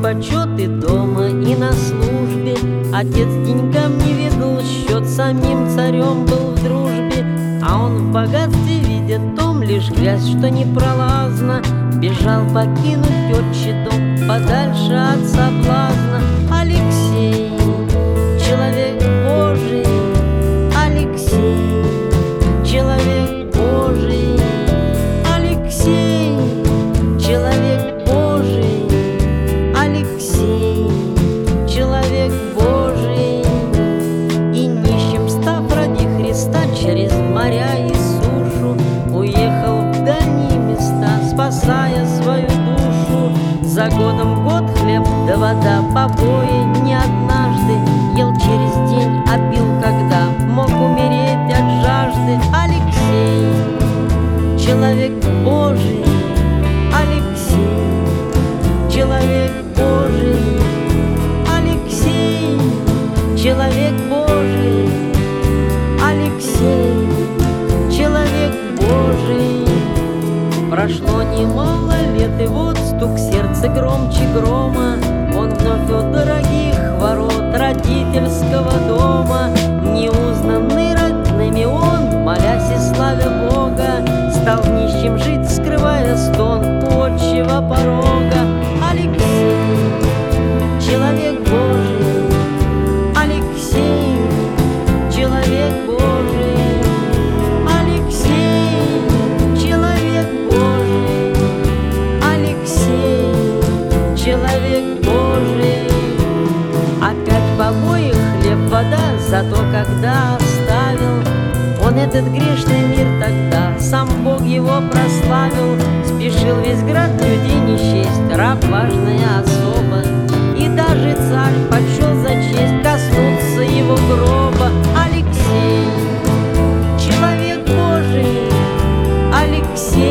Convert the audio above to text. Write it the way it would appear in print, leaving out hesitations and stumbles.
почет и дома, и на службе. Отец деньгам не ведал счет, самим царем был в дружбе. А он в богатстве видит том лишь грязь, что непролазна. Бежал покинуть отчий дом подальше от соблазна. Алексей, человек Божий, Алексей, человек Божий, Алексей, человек Божий, Алексей, человек Божий. И нищим став ради Христа, через моря и сушу уехал в дальние места, спасая свою душу. За годом год хлеб да вода, побои не однажды ел через день, а пил когда мог умереть от жажды. Алексей, человек Божий, Алексей, человек Божий, Алексей, человек Божий, Алексей, человек Божий. Прошло немало лет, и вот стук сердца громче грома. Он вновь у дорогих ворот родительского дома. Неузнанный родными он, молясь и славя Бога, стал нищим жить, скрывая стон у отчего порога. Алексей, человек Божий, Алексей, человек Божий, Алексей, человек Божий, Алексей, человек Божий. Опять побои, хлеб, вода, зато когда оставил он этот грешный мир тогда, сам Бог его прославил. Спешил весь град людей не счесть, раб важная особа, и даже царь почел за честь коснуться его гроба. Алексей, человек Божий, Алексей,